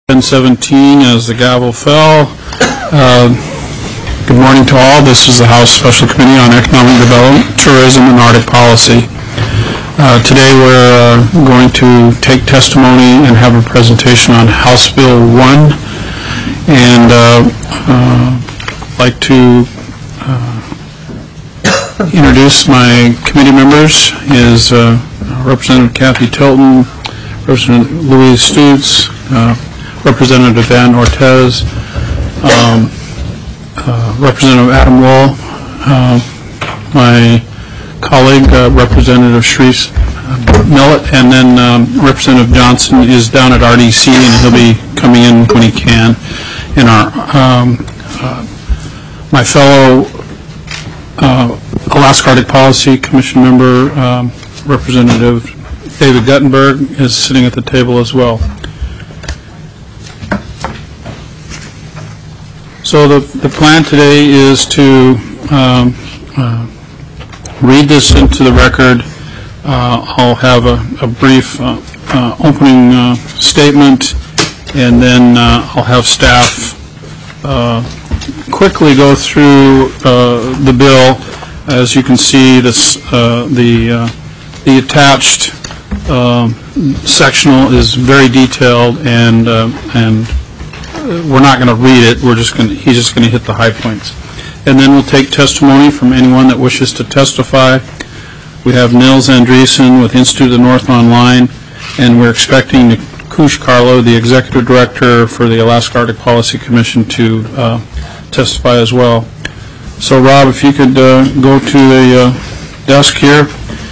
10:17 as the gavel fell. Good morning to all. This is the House Special Committee on Economic Development, Tourism, and Arctic Policy. Today we're going to take testimony and have a presentation on House Bill 1, and I'd like to introduce my committee members. Is Representative Kathy Tilton, Representative Louise Stutz, Representative Dan Ortez, Representative Adam Wohl, my colleague Representative Shreese Millet, and then Representative Johnson is down at RDC and he'll be coming in when he can. And my fellow Alaska Arctic Policy Commission member, Representative David Guttenberg, is sitting at the table as well. So the plan today is to read this into the record. I'll have a brief opening statement, and then I'll have staff quickly go through the bill. As you can see, this the attached sectional is very detailed, and we're not going to read it. He's just going to hit the high points. And then we'll take testimony from anyone that wishes to testify. We have Nils Andreessen with Institute of the North online, and we're expecting Kush Carlo, the Executive Director for the Alaska Arctic Policy Commission, to testify as well. So Rob, if you could go to the desk here.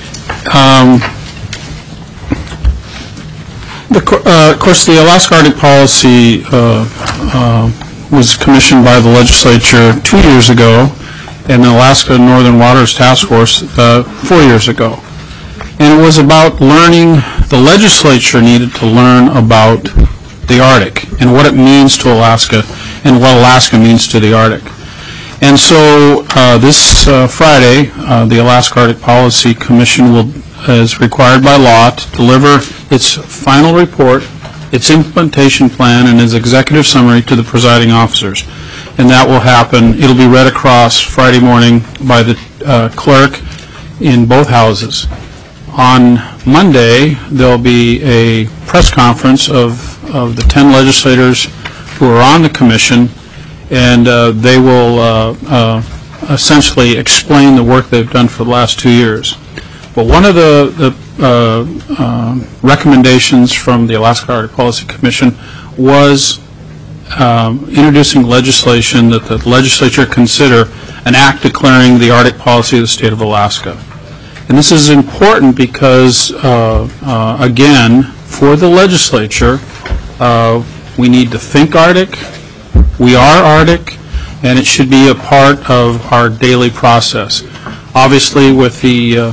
Of course, the Alaska Arctic Policy was commissioned by the legislature 2 years ago, and the Alaska Northern Waters Task Force 4 years ago. And it was about learning. The legislature needed to learn about the Arctic and what it means to Alaska and what Alaska means to the Arctic. And so this Friday, the Alaska Arctic Policy Commission is required by law to deliver its final report, its implementation plan, and its executive summary to the presiding officers. And that will happen. It'll be read across Friday morning by the clerk in both houses. On Monday, there'll be a press conference of the 10 legislators who are on the commission, and they will essentially explain the work they've done for the last 2 years. But one of the recommendations from the Alaska Arctic Policy Commission was introducing legislation that the legislature consider an act declaring the Arctic policy of the state of Alaska. And this is important because, again, for the legislature, we need to think Arctic, we are Arctic, and it should be a part of our daily process. Obviously, with the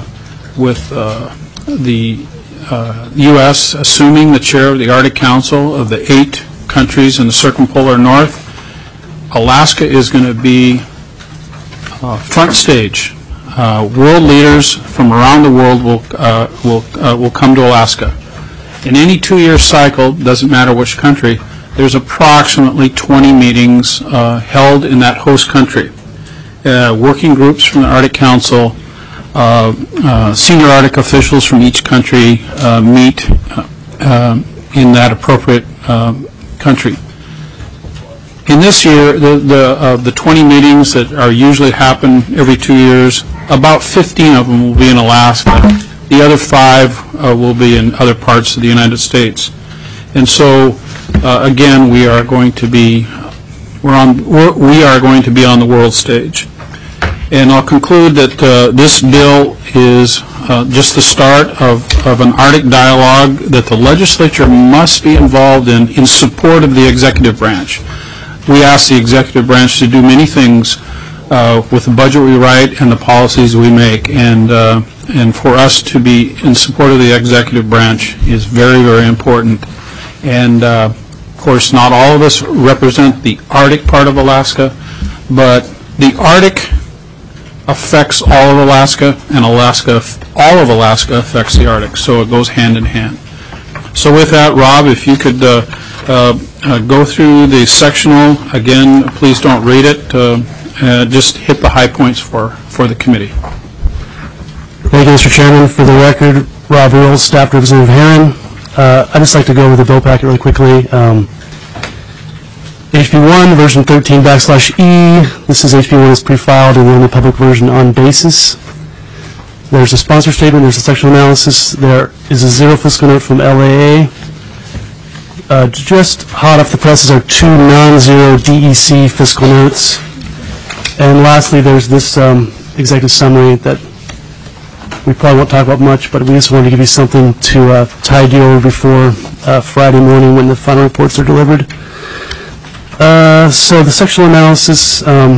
U.S. assuming the chair of the Arctic Council of the 8 countries in the circumpolar north, Alaska is going to be front stage. World leaders from around the world will come to Alaska. In any 2-year cycle, doesn't matter which country, there's approximately 20 meetings held in that host country. Working groups from the Arctic Council, senior Arctic officials from each country meet in that appropriate country. In this year, the 20 meetings that are usually happen every 2 years, about 15 of them will be in Alaska. The other 5 will be in other parts of the United States. And so, again, we are going to be on the world stage. And I'll conclude that this bill is just the start of an Arctic dialogue that the legislature must be involved in support of the executive branch. We ask the executive branch to do many things with the budget we write and the policies we make, and for us to be in support of the executive branch is very, very important. And of course, not all of us represent the Arctic part of Alaska, but the Arctic affects all of Alaska, and all of Alaska affects the Arctic, so it goes hand in hand. So with that, Rob, if you could go through the sectional. Again, please don't read it. Just hit the high points for the committee. Thank you, Mr. Chairman. For the record, Rob Earl, Staff Representative Herron. I'd just like to go over the bill packet really quickly. HB1, version 13/E. This is HB1 is pre-filed and the only public version on basis. There's a sponsor statement, there's a sectional analysis, there is a zero fiscal note from LAA. Just hot off the presses are two non-zero DEC fiscal notes. And lastly, there's this executive summary that we probably won't talk about much, but we just wanted to give you something to tide you over before Friday morning when the final reports are delivered. So the sectional analysis, you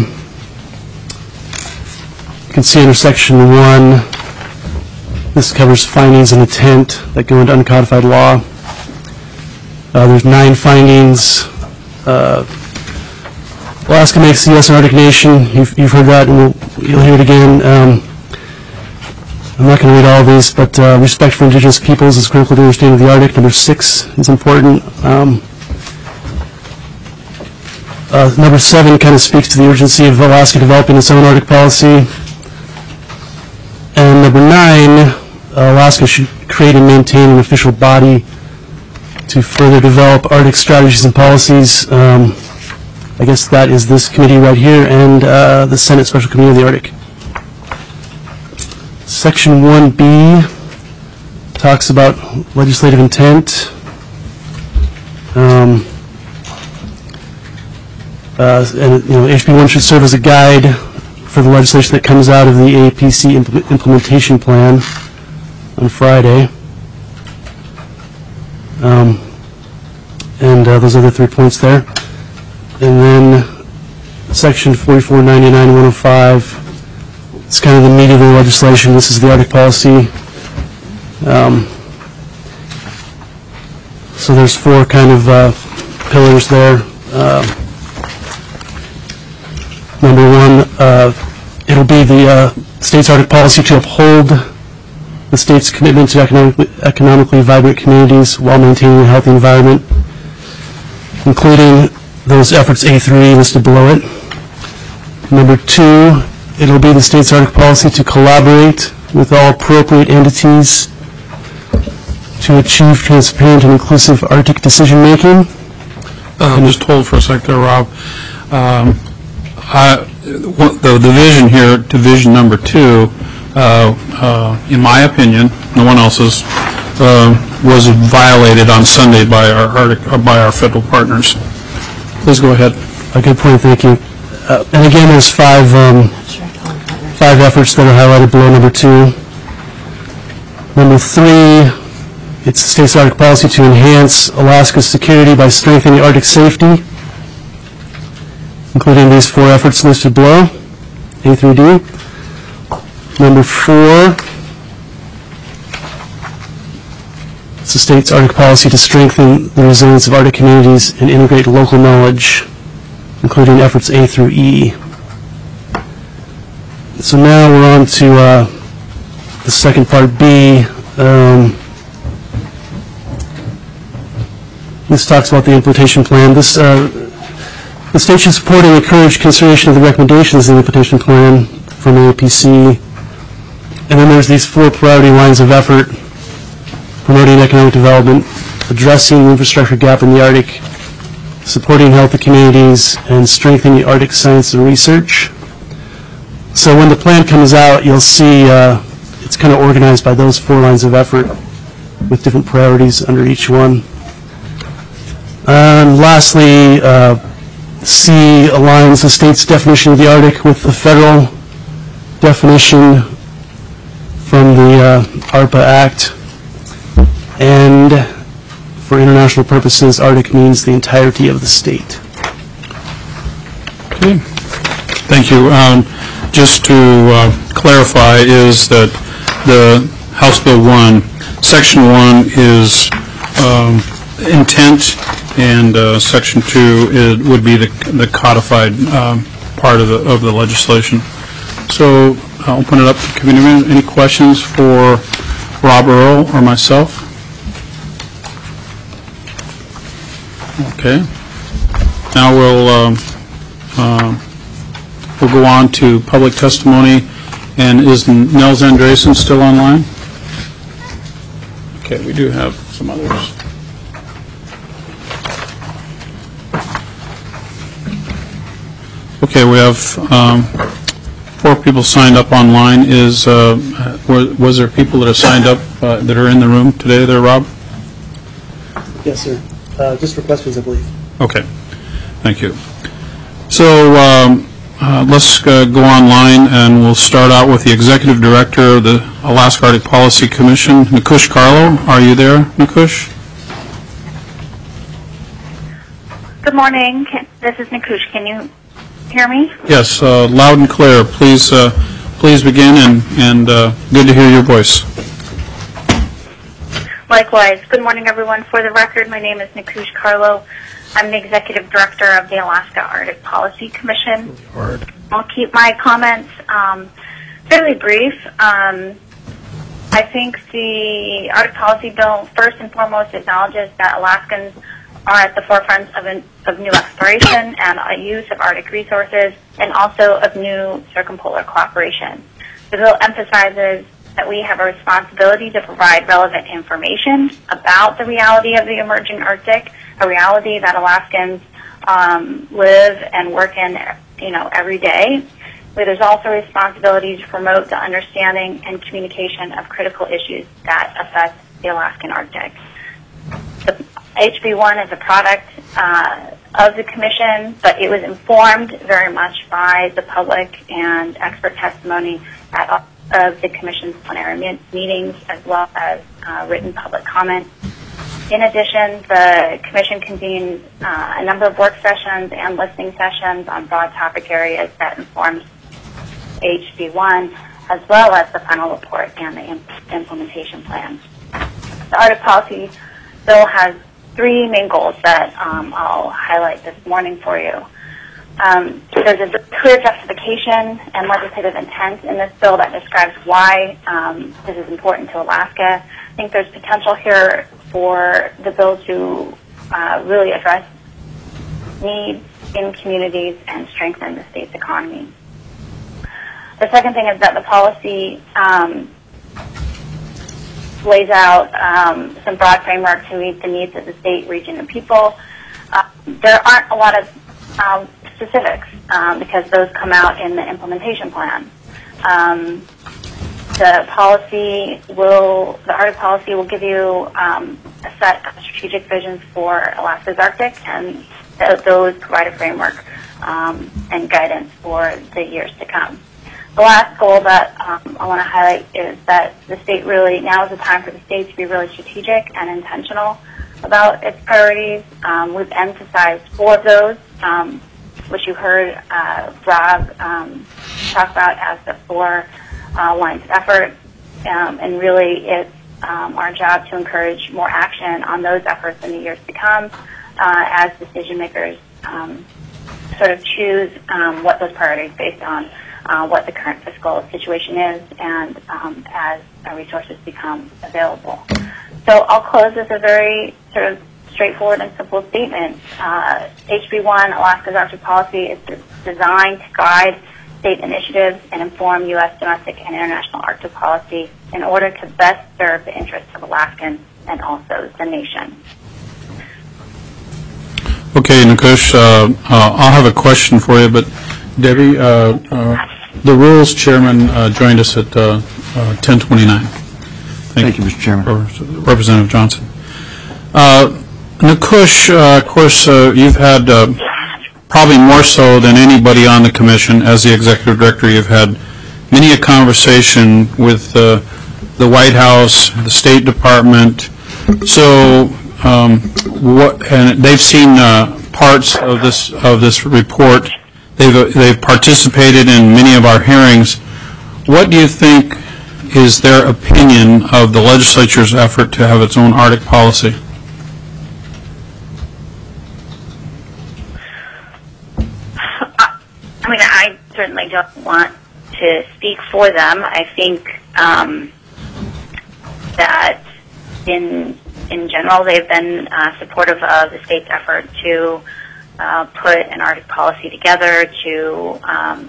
can see under section 1, this covers findings and intent that go into uncodified law. There's 9 findings. Alaska makes the U.S. an Arctic nation. You've heard that, and you'll hear it again. I'm not going to read all of these, but respect for indigenous peoples is critical to understanding the Arctic. Number 6 is important. Number 7 kind of speaks to the urgency of Alaska developing its own Arctic policy. And number 9, Alaska should create and maintain an official body to further develop Arctic strategies and policies. I guess that is this committee right here and the Senate Special Committee of the Arctic. Section 1B talks about legislative intent. And HB1 should serve as a guide for the legislation that comes out of the APC implementation plan on Friday. And those other 3 points there. And then section 4499-105, it's kind of the meat of the legislation. This is the Arctic policy. So there's 4 kind of pillars there. Number 1, it'll be the state's Arctic policy to uphold the state's commitment to economically vibrant communities while maintaining a healthy environment, including those efforts A through E listed below it. Number 2, it'll be the state's Arctic policy to collaborate with all appropriate entities to achieve transparent and inclusive Arctic decision-making. Just hold for a sec there, Rob. The division here, division number 2, in my opinion, no one else's, was violated on Sunday by our federal partners. Please go ahead. A good point, thank you. And again, there's 5 efforts that are highlighted below number 2. Number 3, it's the state's Arctic policy to enhance Alaska's security by strengthening Arctic safety, including these 4 efforts listed below, A through D. Number 4, it's the state's Arctic policy to strengthen the resilience of Arctic communities and integrate local knowledge, including efforts A through E. So now we're on to the second part, B. This talks about the implementation plan. The state should support and encourage consideration of the recommendations in the implementation plan from APC. And then there's these 4 priority lines of effort: promoting economic development, addressing the infrastructure gap in the Arctic, supporting healthy communities, and strengthening Arctic science and research. So when the plan comes out, you'll see it's kind of organized by those 4 lines of effort with different priorities under each one. And lastly, C aligns the state's definition of the Arctic with the federal definition from the ARPA Act. And for international purposes, Arctic means the entirety of the state. Okay. Thank you. Just to clarify, is that the House Bill 1, Section 1 is intent, and Section 2 would be the codified part of the legislation. So I'll open it up to committee. Any questions for Rob Earl or myself? Okay. Now we'll go on to public testimony. And is Nels Andresen still online? Okay, we do have some others. Okay, we have 4 people signed up online. Was there people that have signed up that are in the room today there, Rob? Yes, sir. Just for questions, I believe. Okay, thank you. So let's go online, and we'll start out with the Executive Director of the Alaska Arctic Policy Commission, Nikush Carlo. Are you there, Nikush? Good morning. This is Nikush. Can you hear me? Yes, loud and clear. Please begin, and good to hear your voice. Likewise. Good morning, everyone. For the record, my name is Nikush Carlo. I'm the Executive Director of the Alaska Arctic Policy Commission. I'll keep my comments fairly brief. I think the Arctic Policy Bill first and foremost acknowledges that Alaskans are at the forefront of new exploration and use of Arctic resources, and also of new circumpolar cooperation. The bill emphasizes that we have a responsibility to provide relevant information about the reality of the emerging Arctic, a reality that Alaskans live and work in, every day. But there's also a responsibility to promote the understanding and communication of critical issues that affect the Alaskan Arctic. The HB1 is a product of the Commission, but it was informed very much by the public and expert testimony of the Commission's plenary meetings, as well as written public comment. In addition, the Commission convened a number of work sessions and listening sessions on broad topic areas that informed HB1, as well as the final report and the implementation plan. The Arctic Policy Bill has 3 main goals that I'll highlight this morning for you. There's a clear justification and legislative intent in this bill that describes why this is important to Alaska. I think there's potential here for the bill to really address needs in communities and strengthen the state's economy. The second thing is that the policy lays out some broad framework to meet the needs of the state, region, and people. There aren't a lot of specifics because those come out in the implementation plan. The Arctic policy will give you a set of strategic visions for Alaska's Arctic, and those provide a framework and guidance for the years to come. The last goal that I want to highlight is that the state now is the time for the state to be really strategic and intentional about its priorities. We've emphasized 4 of those, which you heard Rob talk about as the 4 lines of effort, and really it's our job to encourage more action on those efforts in the years to come as decision makers sort of choose what those priorities based on what the current fiscal situation is and as resources become available. So I'll close with a very sort of straightforward and simple statement. HB1, Alaska's Arctic Policy, is designed to guide state initiatives and inform U.S. domestic and international Arctic policy in order to best serve the interests of Alaskans and also the nation. Okay, Nikush, I'll have a question for you, but Debbie, the Rules Chairman joined us at 10:29. Thank you, Mr. Chairman. Representative Johnson. Nikush, of course, you've had probably more so than anybody on the Commission as the Executive Director. You've had many a conversation with the White House, the State Department. So, and they've seen parts of this report. They've participated in many of our hearings. What do you think is their opinion of the legislature's effort to have its own Arctic policy? I mean, I certainly don't want to speak for them. I think that in general they've been supportive of the state's effort to put an Arctic policy together to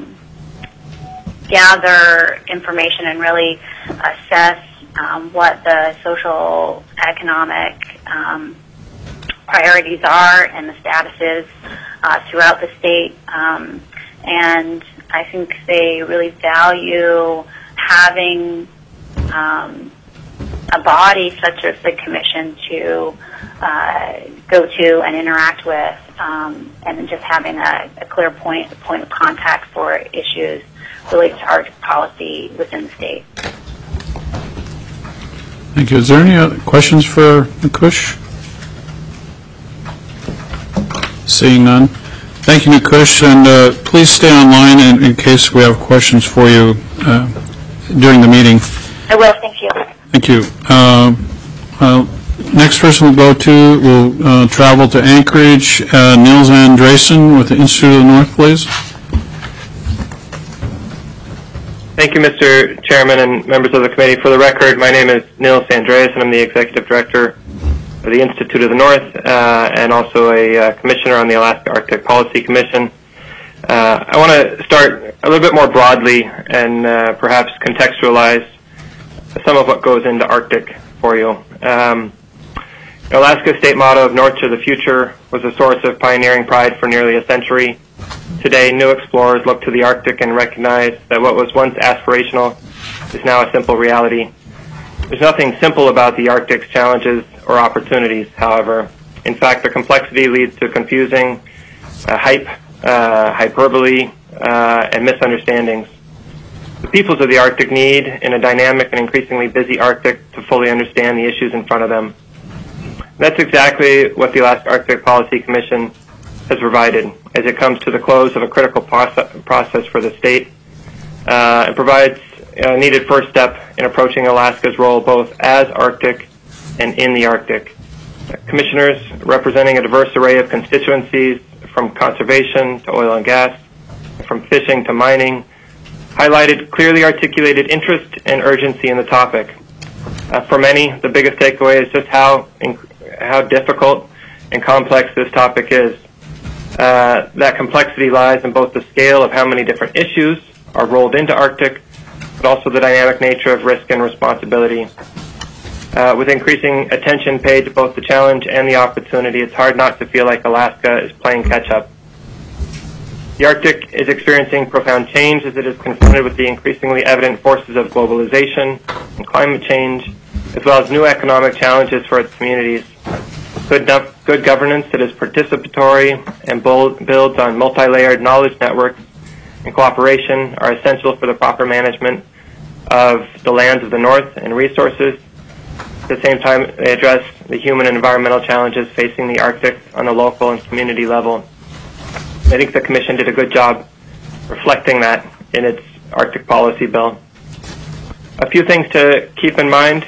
gather information and really assess what the social, economic priorities are and the statuses throughout the state. And I think they really value having a body such as the Commission to go to and interact with, and then just having a clear point of contact for issues related to Arctic policy within the state. Thank you. Is there any other questions for Nikush? Seeing none. Thank you, Nikush, and please stay online in case we have questions for you during the meeting. I will. Thank you. Thank you. Next person we'll travel to Anchorage. Niels Andresen with the Institute of the North, please. Thank you, Mr. Chairman and members of the committee. For the record, my name is Niels Andresen. I'm the Executive Director of the Institute of the North and also a Commissioner on the Alaska Arctic Policy Commission. I want to start a little bit more broadly and perhaps contextualize some of what goes into Arctic for you. Alaska's state motto of North to the Future was a source of pioneering pride for nearly a century. Today, new explorers look to the Arctic and recognize that what was once aspirational is now a simple reality. There's nothing simple about the Arctic's challenges or opportunities, however. In fact, the complexity leads to confusing hype, hyperbole, and misunderstandings. The peoples of the Arctic need, in a dynamic and increasingly busy Arctic, to fully understand the issues in front of them. That's exactly what the Alaska Arctic Policy Commission has provided as it comes to the close of a critical process for the state. It provides a needed first step in approaching Alaska's role both as Arctic and in the Arctic. Commissioners representing a diverse array of constituencies, from conservation to oil and gas, from fishing to mining, highlighted clearly articulated interest and urgency in the topic. For many, the biggest takeaway is just how difficult and complex this topic is. That complexity lies in both the scale of how many different issues are rolled into Arctic, but also the dynamic nature of risk and responsibility. With increasing attention paid to both the challenge and the opportunity, it's hard not to feel like Alaska is playing catch-up. The Arctic is experiencing profound change as it is confronted with the increasingly evident forces of globalization and climate change, as well as new economic challenges for its communities. Good governance that is participatory and builds on multi-layered knowledge networks and cooperation are essential for the proper management of the lands of the North and resources. At the same time, they address the human and environmental challenges facing the Arctic on the local and community level. I think the Commission did a good job reflecting that in its Arctic policy bill. A few things to keep in mind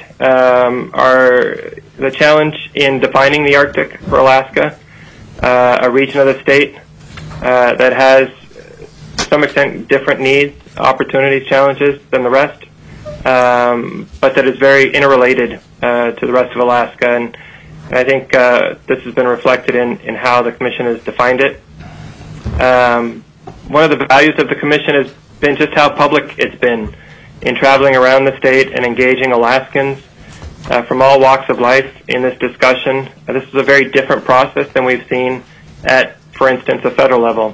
are the challenge in defining the Arctic for Alaska, a region of the state that has, to some extent, different needs, opportunities, challenges than the rest, but that is very interrelated to the rest of Alaska. And I think this has been reflected in how the Commission has defined it. One of the values of the Commission has been just how public it's been in traveling around the state and engaging Alaskans from all walks of life in this discussion. This is a very different process than we've seen at, for instance, a federal level,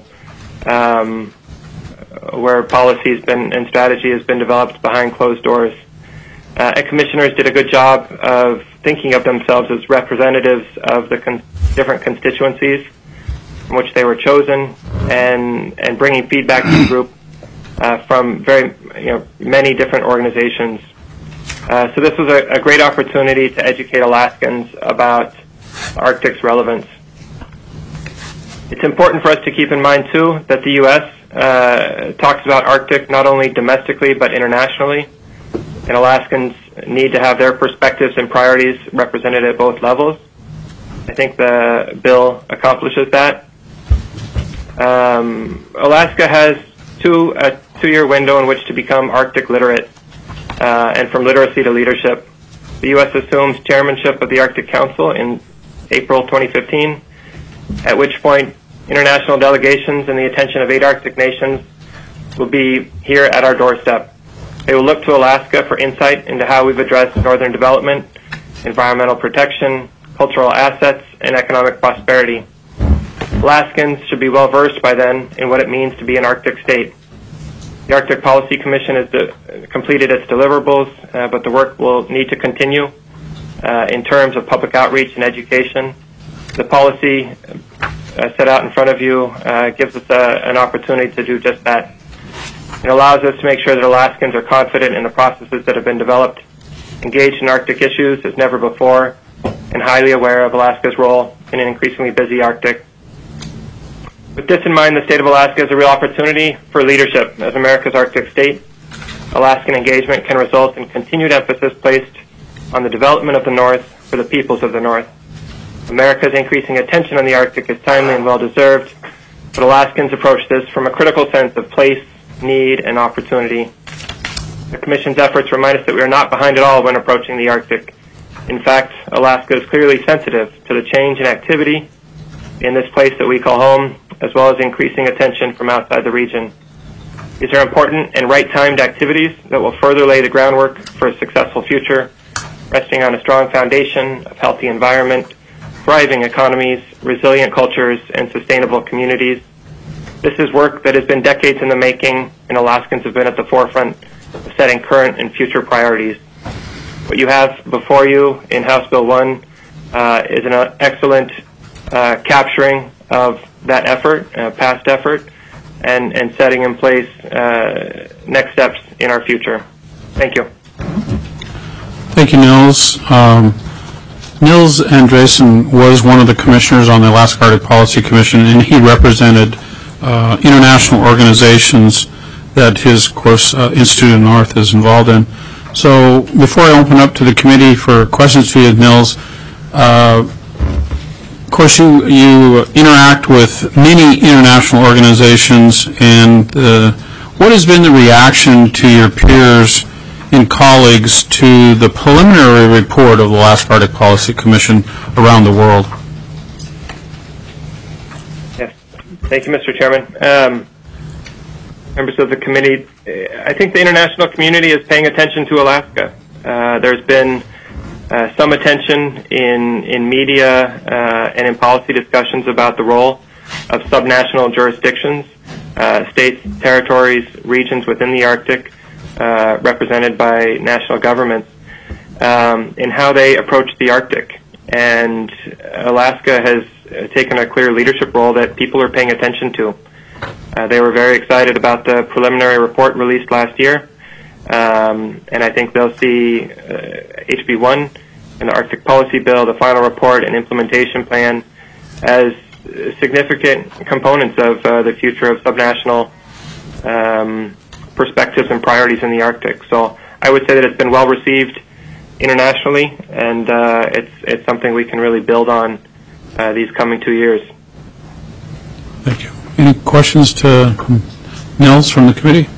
where policy and strategy has been developed behind closed doors. And commissioners did a good job of thinking of themselves as representatives of the different constituencies from which they were chosen, and bringing feedback to the group from many different organizations. So this was a great opportunity to educate Alaskans about Arctic's relevance. It's important for us to keep in mind, too, that the U.S. Talks about Arctic not only domestically but internationally, and Alaskans need to have their perspectives and priorities represented at both levels. I think the bill accomplishes that. Alaska has a two-year window in which to become Arctic literate, and from literacy to leadership. The U.S. assumes chairmanship of the Arctic Council in April 2015, at which point International delegations and the attention of 8 Arctic nations will be here at our doorstep. They will look to Alaska for insight into how we've addressed northern development, environmental protection, cultural assets, and economic prosperity. Alaskans should be well versed by then in what it means to be an Arctic state. The Arctic Policy Commission has completed its deliverables, but the work will need to continue in terms of public outreach and education. The policy set out in front of you gives us an opportunity to do just that. It allows us to make sure that Alaskans are confident in the processes that have been developed, engaged in Arctic issues as never before, and highly aware of Alaska's role in an increasingly busy Arctic. With this in mind, the state of Alaska is a real opportunity for leadership. As America's Arctic state, Alaskan engagement can result in continued emphasis placed on the development of the North for the peoples of the North. America's increasing attention on the Arctic is timely and well-deserved, but Alaskans approach this from a critical sense of place, need, and opportunity. The Commission's efforts remind us that we are not behind at all when approaching the Arctic. In fact, Alaska is clearly sensitive to the change in activity in this place that we call home, as well as increasing attention from outside the region. These are important and right-timed activities that will further lay the groundwork for a successful future, resting on a strong foundation of healthy environment, thriving economies, resilient cultures, and sustainable communities. This is work that has been decades in the making, and Alaskans have been at the forefront of setting current and future priorities. What you have before you in House Bill 1 is an excellent capturing of that effort, past effort, and setting in place next steps in our future. Thank you. Thank you, Nils. Nils Andresen was one of the commissioners on the Alaska Arctic Policy Commission, and he represented international organizations that his, of course, Institute of the North is involved in. So before I open up to the committee for questions for you, Nils, of course, you interact with many international organizations, and what has been the reaction to your peers and colleagues to the preliminary report of the Alaska Arctic Policy Commission around the world? Yes. Thank you, Mr. Chairman. Members of the committee, I think the international community is paying attention to Alaska. There's been some attention in media and in policy discussions about the role of subnational jurisdictions, states, territories, regions within the Arctic, represented by national governments, in how they approach the Arctic. And Alaska has taken a clear leadership role that people are paying attention to. They were very excited about the preliminary report released last year, and I think they'll see HB1 and the Arctic Policy Bill, the final report and implementation plan, as significant components of the future of subnational perspectives and priorities in the Arctic. So I would say that it's been well received internationally, and it's something we can really build on these coming 2 years. Thank you. Any questions to Nils from the committee?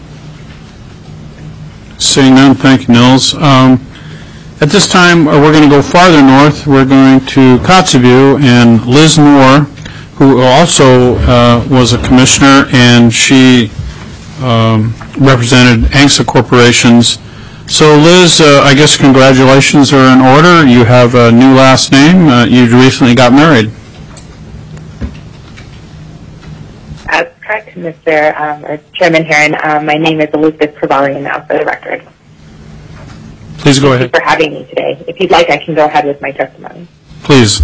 Seeing none, thank you, Nils. At this time, we're going to go farther north. We're going to Kotzebue, and Liz Moore, who also was a commissioner, and she represented ANCSA corporations. So, Liz, I guess congratulations are in order. You have a new last name. You recently got married. That's correct, Mr. Chairman Heron. My name is Elizabeth Crevallion now, for the record. Please go ahead. Thank you for having me today. If you'd like, I can go ahead with my testimony. Please.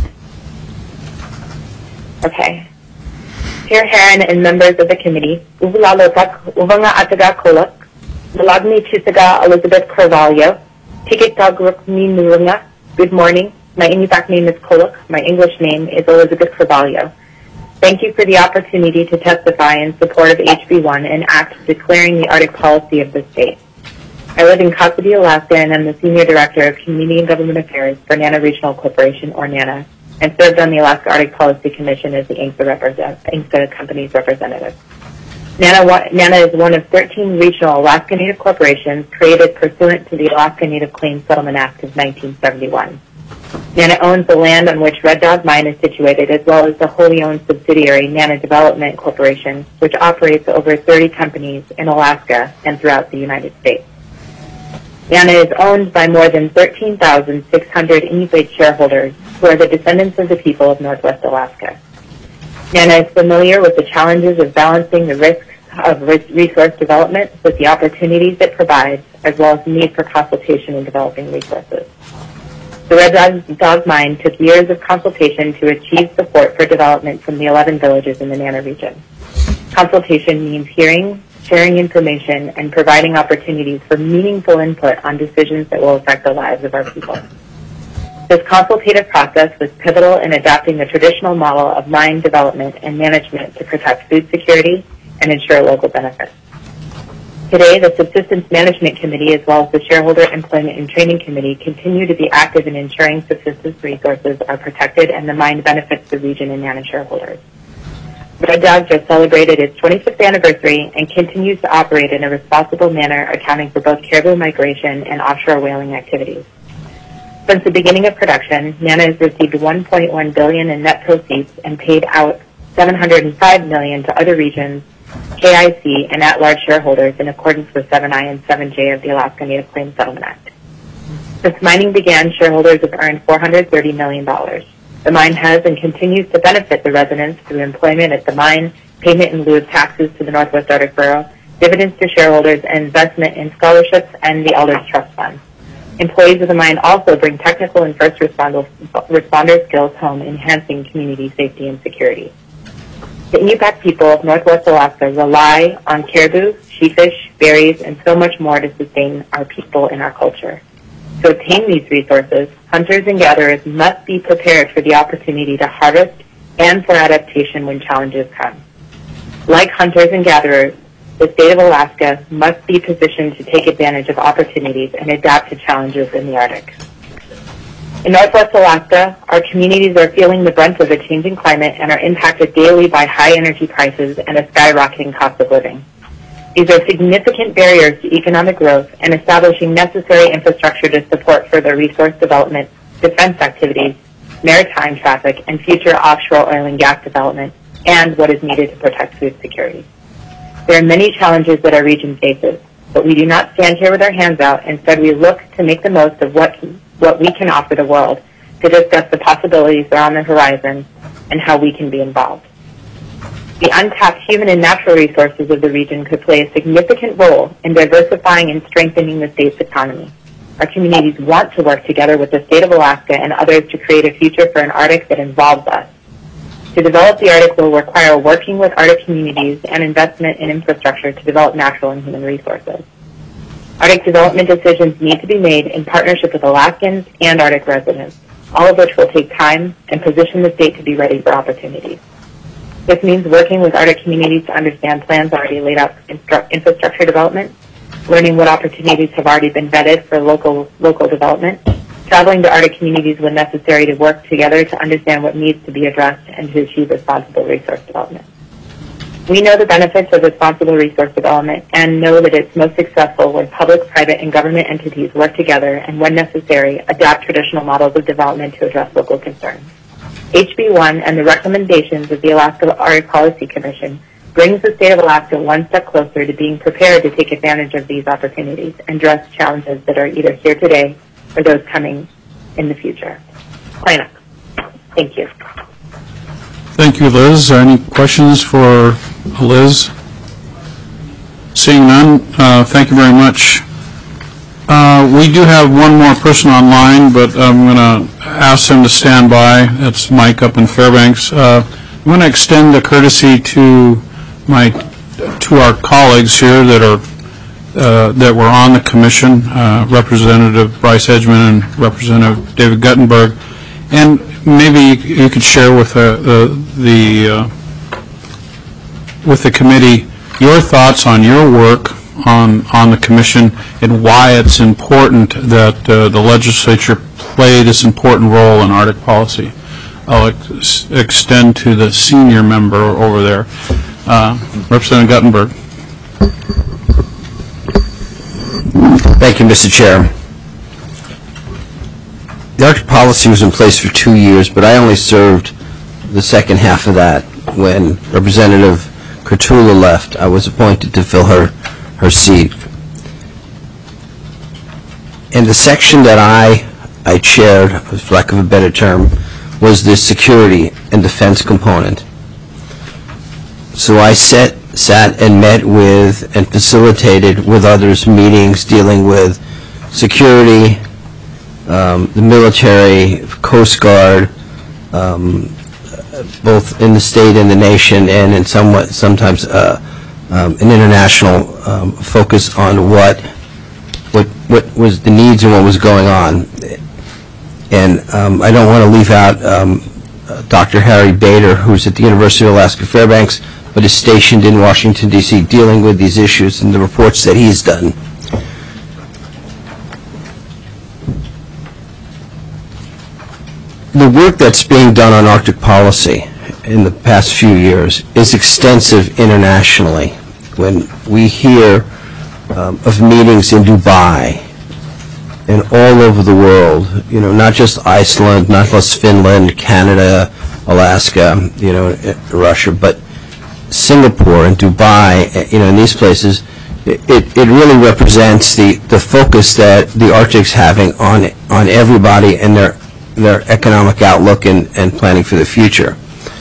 Okay. Chair Heron and members of the committee, Uvulalotak, Uvanga Ataga Kolak, Malagni Chisaga Elizabeth Carvalho, Tikitaguruk Minurunga. Good morning. My Inupiaq name is Kolak. My English name is Elizabeth Carvalho. Thank you for the opportunity to testify in support of HB1, an act declaring the Arctic policy of the state. I live in Kotzebue, Alaska, and I'm the Senior Director of Community and Government Affairs for NANA Regional Corporation, or NANA, and served on the Alaska Arctic Policy Commission as the ANCSA company's representative. NANA is one of 13 regional Alaska Native corporations created pursuant to the Alaska Native Claims Settlement Act of 1971. NANA owns the land on which Red Dog Mine is situated, as well as the wholly owned subsidiary NANA Development Corporation, which operates over 30 companies in Alaska and throughout the United States. NANA is owned by more than 13,600 Inuit shareholders who are the descendants of the people of Northwest Alaska. NANA is familiar with the challenges of balancing the risks of resource development with the opportunities it provides, as well as the need for consultation in developing resources. The Red Dog Mine took years of consultation to achieve support for development from the 11 villages in the NANA region. Consultation means hearing, sharing information, and providing opportunities for meaningful input on decisions that will affect the lives of our people. This consultative process was pivotal in adapting the traditional model of mine development and management to protect food security and ensure local benefits. Today, the Subsistence Management Committee, as well as the Shareholder Employment and Training Committee, continue to be active in ensuring subsistence resources are protected and the mine benefits the region and NANA shareholders. Red Dog just celebrated its 25th anniversary and continues to operate in a responsible manner, accounting for both caribou migration and offshore whaling activities. Since the beginning of production, NANA has received $1.1 billion in net proceeds and paid out $705 million to other regions, KIC, and at-large shareholders in accordance with 7I and 7J of the Alaska Native Claims Settlement Act. Since mining began, shareholders have earned $430 million. The mine has and continues to benefit the residents through employment at the mine, payment in lieu of taxes to the Northwest Arctic Bureau, dividends to shareholders, and investment in scholarships and the Elders Trust Fund. Employees of the mine also bring technical and first responder skills home, enhancing community safety and security. The Inupiaq people of Northwest Alaska rely on caribou, sheefish, berries, and so much more to sustain our people and our culture. To obtain these resources, hunters and gatherers must be prepared for the opportunity to harvest and for adaptation when challenges come. Like hunters and gatherers, the state of Alaska must be positioned to take advantage of opportunities and adapt to challenges in the Arctic. In Northwest Alaska, our communities are feeling the brunt of a changing climate and are impacted daily by high energy prices and a skyrocketing cost of living. These are significant barriers to economic growth and establishing necessary infrastructure to support further resource development, defense activities, maritime traffic, and future offshore oil and gas development, and what is needed to protect food security. There are many challenges that our region faces, but we do not stand here with our hands out. Instead, we look to make the most of what we can offer the world, to discuss the possibilities that are on the horizon and how we can be involved. The untapped human and natural resources of the region could play a significant role in diversifying and strengthening the state's economy. Our communities want to work together with the state of Alaska and others to create a future for an Arctic that involves us. To develop the Arctic will require working with Arctic communities and investment in infrastructure to develop natural and human resources. Arctic development decisions need to be made in partnership with Alaskans and Arctic residents, all of which will take time and position the state to be ready for opportunities. This means working with Arctic communities to understand plans already laid out for infrastructure development, learning what opportunities have already been vetted for local development, traveling to Arctic communities when necessary to work together to understand what needs to be addressed and to achieve responsible resource development. We know the benefits of responsible resource development and know that it's most successful when public, private, and government entities work together and, when necessary, adapt traditional models of development to address local concerns. HB1 and the recommendations of the Alaska Arctic Policy Commission brings the state of Alaska one step closer to being prepared to take advantage of these opportunities and address challenges that are either here today or those coming in the future. Klainak. Thank you. Thank you, Liz. Any questions for Liz? Seeing none, thank you very much. We do have one more person online, but I'm going to ask him to stand by. That's Mike up in Fairbanks. I'm going to extend the courtesy to our colleagues here that were on the commission, Representative Bryce Edgman and Representative David Guttenberg, and maybe you could share with the committee your thoughts on your work on the commission and why it's important that the legislature play this important role in Arctic policy. I'll extend to the senior member over there, Representative Guttenberg. Thank you, Mr. Chair. The Arctic policy was in place for 2 years, but I only served the second half of that. When Representative Kurtula left, I was appointed to fill her seat. And the section that I chaired, for lack of a better term, was the security and defense component. So I sat and met with and facilitated with others meetings dealing with security, the military, Coast Guard, both in the state and the nation, and in sometimes an international focus on what was the needs and what was going on. And I don't want to leave out Dr. Harry Bader, who's at the University of Alaska Fairbanks, but is stationed in Washington, D.C., dealing with these issues and the reports that he's done. The work that's being done on Arctic policy in the past few years is extensive internationally. When we hear of meetings in Dubai and all over the world, not just Iceland, not just Finland, Canada, Alaska, Russia, but Singapore and Dubai, in these places, it really represents the focus that the Arctic's having on everybody and their economic outlook and planning for the future.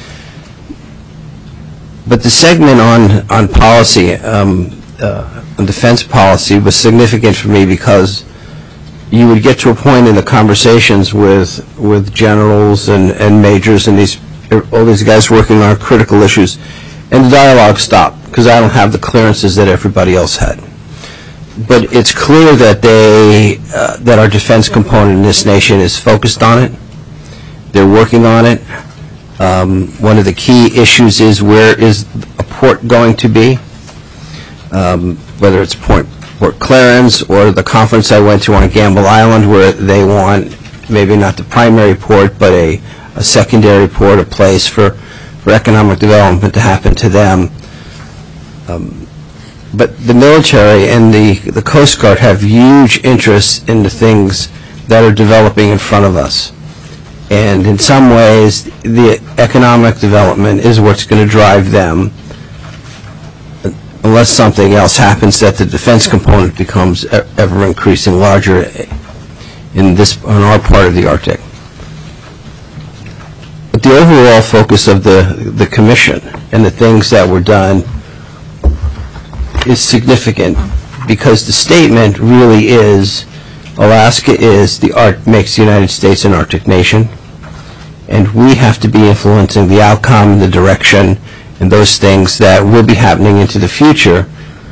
But the segment on policy, on defense policy, was significant for me because you would get to a point in the conversations with generals and majors and all these guys working on critical issues, and the dialogue stopped because I don't have the clearances that everybody else had. But it's clear that that our defense component in this nation is focused on it. They're working on it. One of the key issues is where is a port going to be, whether it's Port Clarence or the conference I went to on Gamble Island, where they want maybe not the primary port, but a secondary port, a place for economic development to happen to them. But the military and the Coast Guard have huge interests in the things that are developing in front of us. And in some ways, the economic development is what's going to drive them, unless something else happens that the defense component becomes ever increasing larger on our part of the Arctic. But the overall focus of the Commission and the things that were done is significant because the statement really is Alaska makes the United States an Arctic nation, and we have to be influencing the outcome, the direction, and those things that will be happening into the future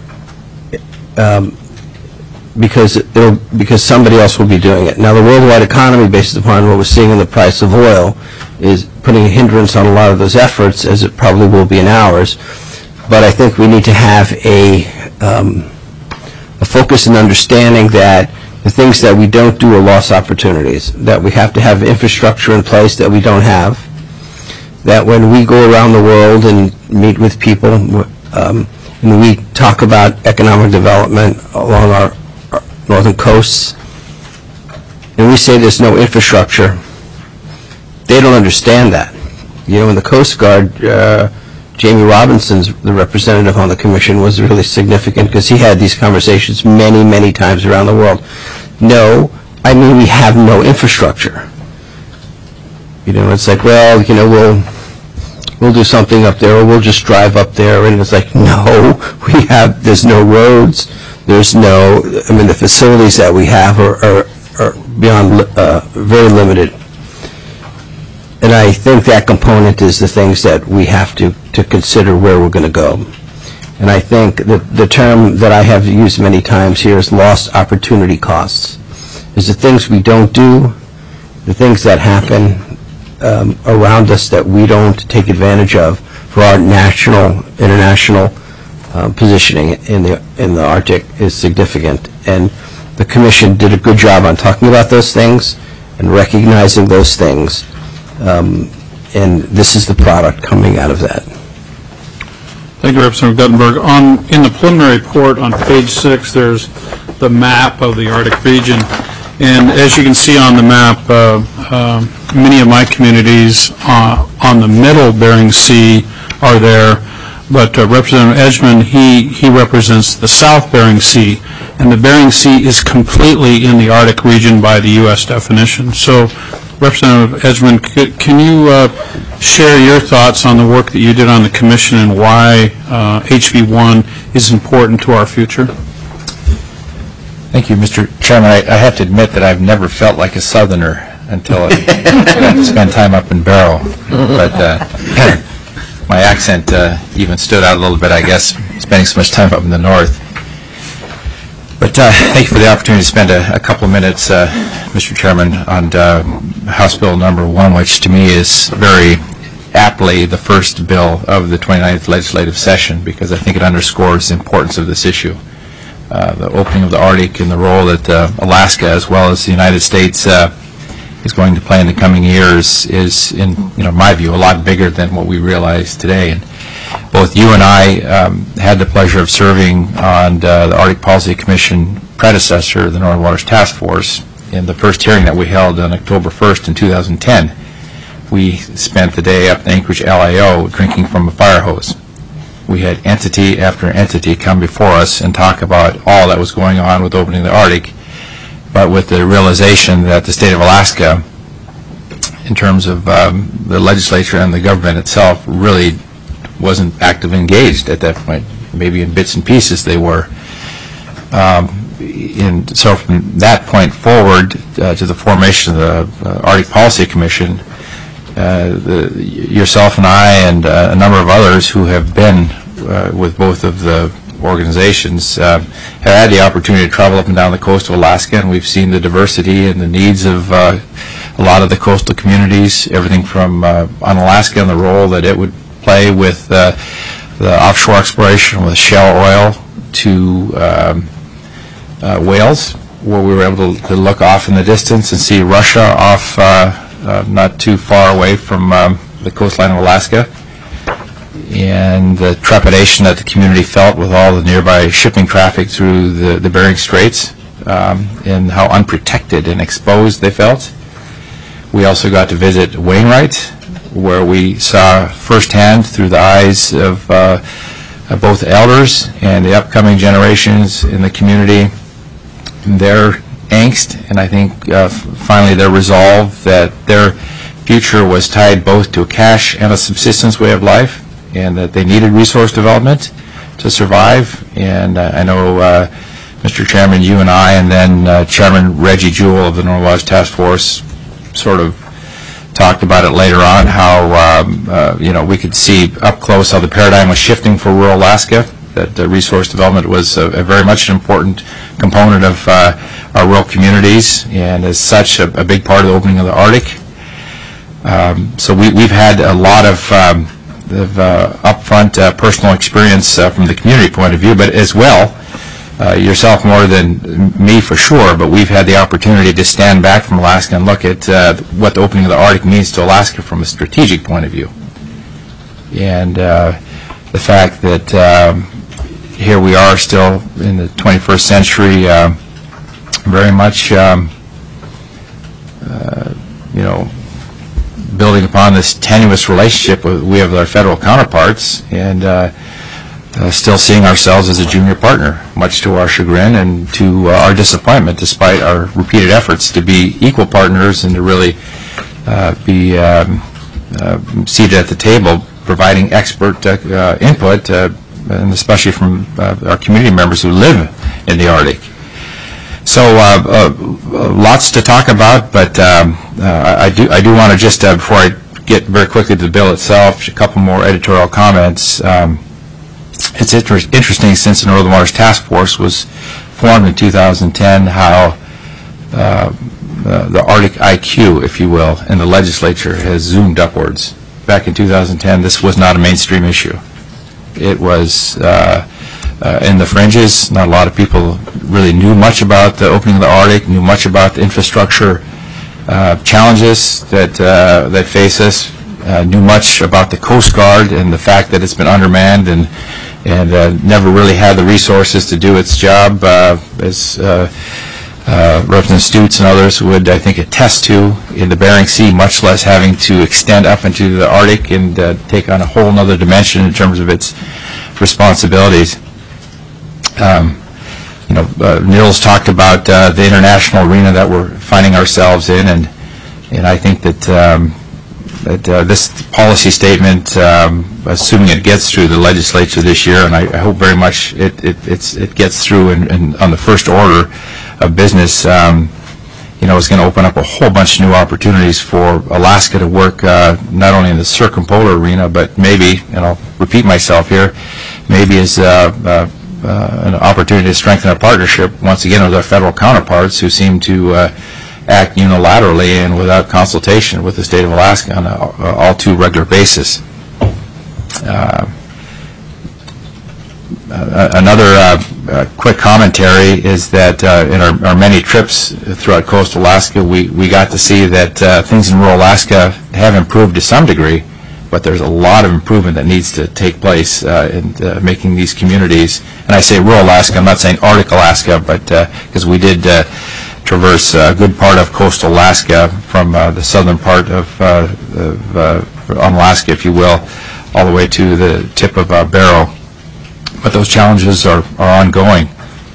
because somebody else will be doing it. Now, the worldwide economy, based upon what we're seeing in the price of oil, is putting a hindrance on a lot of those efforts, as it probably will be in ours. But I think we need to have a focus and understanding that the things that we don't do are lost opportunities, that we have to have infrastructure in place that we don't have, that when we go around the world and meet with people and we talk about economic development along our northern coasts, and we say there's no infrastructure, they don't understand that. In the Coast Guard, Jamie Robinson's, the representative on the Commission, was really significant because he had these conversations many, many times around the world. No, I mean we have no infrastructure. It's like, well, we'll do something up there, or we'll just drive up there, and it's like, no, there's no roads, the facilities that we have are beyond very limited. And I think that component is the things that we have to consider where we're going to go. And I think the term that I have used many times here is lost opportunity costs. Is the things we don't do, the things that happen around us that we don't take advantage of for our national, international positioning in the Arctic is significant. And the Commission did a good job on talking about those things and recognizing those things. And this is the product coming out of that. Thank you, Representative Guttenberg. In the preliminary report on page 6, there's the map of the Arctic region, And as you can see on the map, many of my communities on the middle Bering Sea are there, but Representative Edgman, he represents the South Bering Sea, and the Bering Sea is completely in the Arctic region by the U.S. definition. So, Representative Edgman, can you share your thoughts on the work that you did on the Commission and why HB1 is important to our future? Thank you, Mr. Chairman. I have to admit that I've never felt like a Southerner until I spent time up in Barrow. But my accent even stood out a little bit, I guess, spending so much time up in the north. But thank you for the opportunity to spend a couple of minutes, Mr. Chairman, on House Bill number 1, which to me is very aptly the first bill of the 29th legislative session, because I think it underscores the importance of this issue. The opening of the Arctic and the role that Alaska, as well as the United States, is going to play in the coming years is, in my view, a lot bigger than what we realize today. And both you and I had the pleasure of serving on the Arctic Policy Commission predecessor, the Northern Waters Task Force, in the first hearing that we held on October 1st in 2010. We spent the day up in Anchorage LAO drinking from a fire hose. We had entity after entity come before us and talk about all that was going on with opening the Arctic, but with the realization that the state of Alaska, in terms of the legislature and the government itself, really wasn't actively engaged at that point. Maybe in bits and pieces they were. And so from that point forward to the formation of the Arctic Policy Commission, yourself and I and a number of others who have been with both of the organizations have had the opportunity to travel up and down the coast of Alaska, and we've seen the diversity and the needs of a lot of the coastal communities, everything from on Alaska and the role that it would play with the offshore exploration with shale oil to Wales, where we were able to look off in the distance and see Russia off not too far away from the coastline of Alaska, and the trepidation that the community felt with all the nearby shipping traffic through the Bering Straits, and how unprotected and exposed they felt. We also got to visit Wainwright, where we saw firsthand through the eyes of both the elders and the upcoming generations in the community their angst, and I think finally their resolve that their future was tied both to a cash and a subsistence way of life, and that they needed resource development to survive. And I know, Mr. Chairman, you and I, and then Chairman Reggie Jewell of the Northern Waters Task Force sort of talked about it later on, how we could see up close how the paradigm was shifting for rural Alaska, that resource development was a very much an important component of our rural communities, and as such a big part of the opening of the Arctic. So we've had a lot of upfront personal experience from the community point of view, but as well, yourself more than me for sure, but we've had the opportunity to stand back from Alaska and look at what the opening of the Arctic means to Alaska from a strategic point of view. And the fact that here we are still in the 21st century, very much, building upon this tenuous relationship we have with our federal counterparts, and still seeing ourselves as a junior partner, much to our chagrin and to our disappointment, despite our repeated efforts to be equal partners and to really be seated at the table, providing expert input, and especially from our community members who live in the Arctic. So lots to talk about, but I do want to just, before I get very quickly to the bill itself, a couple more editorial comments. It's interesting, since the Northern Waters Task Force was formed in 2010, how the Arctic IQ, if you will, in the legislature has zoomed upwards. Back in 2010, this was not a mainstream issue. It was in the fringes. Not a lot of people really knew much about the opening of the Arctic, knew much about the infrastructure challenges that face us, knew much about the Coast Guard and the fact that it's been undermanned and never really had the resources to do its job as Representative Stutes and others would, I think, attest to in the Bering Sea, much less having to extend up into the Arctic and take on a whole other dimension in terms of its responsibilities. Nils talked about the international arena that we're finding ourselves in, and I think that this policy statement, assuming it gets through the legislature this year, and I hope very much it gets through and on the first order of business, is going to open up a whole bunch of new opportunities for Alaska to work not only in the circumpolar arena, but maybe, and I'll repeat myself here, maybe as an opportunity to strengthen our partnership once again with our federal counterparts who seem to act unilaterally and without consultation with the state of Alaska on an all too regular basis. Another quick commentary is that in our many trips throughout coastal Alaska, we got to see that things in rural Alaska have improved to some degree, but there's a lot of improvement that needs to take place in making these communities, and I say rural Alaska, I'm not saying Arctic Alaska, but because we did traverse a good part of coastal Alaska from the southern part of Alaska, if you will, all the way to the tip of Barrow. But those challenges are ongoing.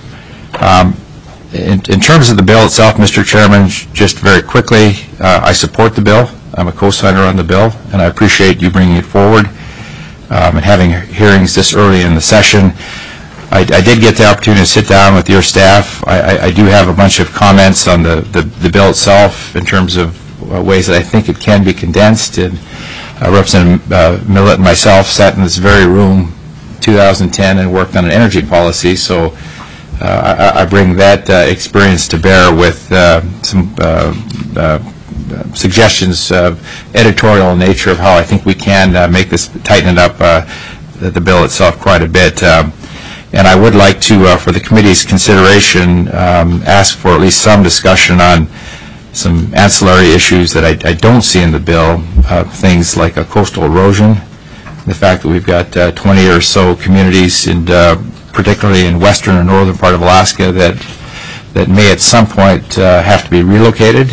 In terms of the bill itself, Mr. Chairman, just very quickly, I support the bill. I'm a co-signer on the bill, and I appreciate you bringing it forward and having hearings this early in the session. I did get the opportunity to sit down with your staff. I do have a bunch of comments on the bill itself in terms of ways that I think it can be condensed. And Representative Millett and myself sat in this very room 2010 and worked on an energy policy, so I bring that experience to bear with some suggestions of editorial nature of how I think we can make this, tighten it up, the bill itself quite a bit. And I would like to, for the committee's consideration, ask for at least some discussion on some ancillary issues that I don't see in the bill, things like coastal erosion, the fact that we've got 20 or so communities, and particularly in western and northern part of Alaska, that may at some point have to be relocated,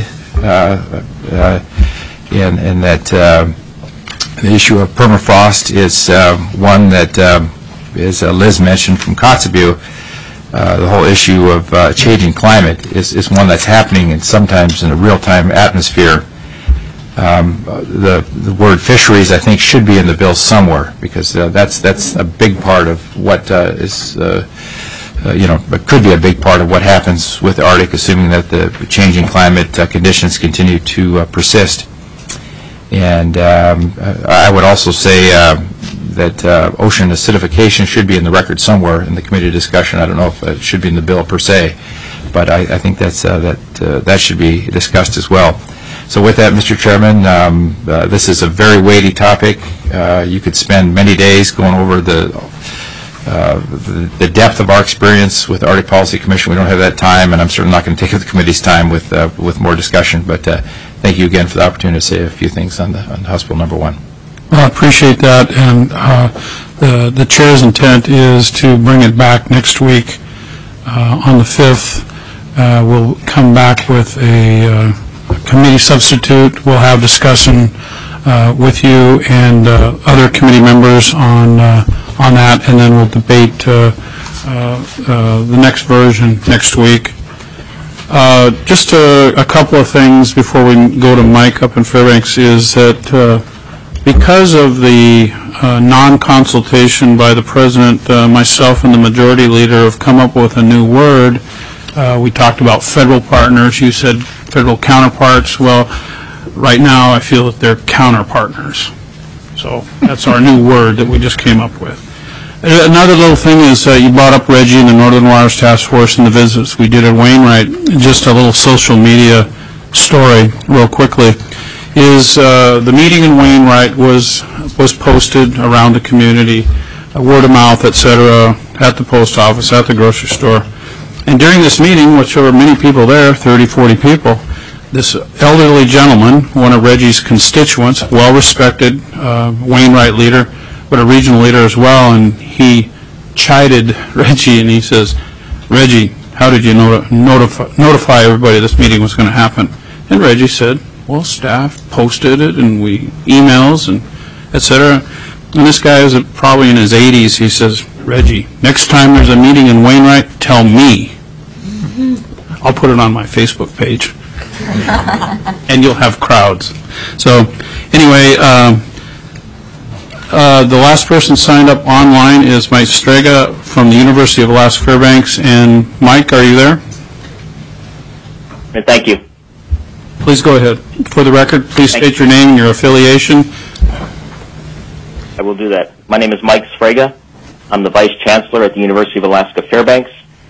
and that the issue of permafrost is one that, as Liz mentioned from Kotzebue, the whole issue of changing climate is one that's happening, and sometimes in a real-time atmosphere. The word fisheries, I think, should be in the bill somewhere, because that's a big part of what is, could be a big part of what happens with the Arctic, assuming that the changing climate conditions continue to persist. And I would also say that ocean acidification should be in the record somewhere in the committee discussion. I don't know if it should be in the bill per se, but I think that should be discussed as well. So with that, Mr. Chairman, this is a very weighty topic. You could spend many days going over the depth of our experience with the Arctic Policy Commission. We don't have that time, and I'm certainly not going to take up the committee's time with more discussion. But thank you again for the opportunity to say a few things on House Bill number 1. Well, I appreciate that, and the chair's intent is to bring it back next week on the 5th. We'll come back with a committee substitute. We'll have discussion with you and other committee members on that, and then we'll debate the next version next week. Just a couple of things before we go to Mike up in Fairbanks is that because of the non-consultation by the President, myself and the Majority Leader have come up with a new word. We talked about federal partners. You said federal counterparts. Well, right now I feel that they're counterpartners. So that's our new word that we just came up with. Another little thing is you brought up Reggie and the Northern Waters Task Force and the visits we did at Wainwright. Just a little social media story real quickly is the meeting in Wainwright was posted around the community, word of mouth, etc., at the post office, at the grocery store. And during this meeting, which there were many people there, 30, 40 people, this elderly gentleman, one of Reggie's constituents, well-respected Wainwright leader, but a regional leader as well, and he chided Reggie, and he says, "Reggie, how did you notify everybody this meeting was going to happen? And Reggie said, well, staff posted it, and we emails and et cetera. And this guy is probably in his 80s. He says, Reggie, next time there's a meeting in Wainwright, tell me. I'll put it on my Facebook page. And you'll have crowds. So anyway, the last person signed up online is Mike Strega from the University of Alaska Fairbanks. And Mike, are you there? Thank you. Please go ahead. For the record, please state your name and your affiliation. I will do that. My name is Mike Strega. I'm the Vice Chancellor at the University of Alaska Fairbanks.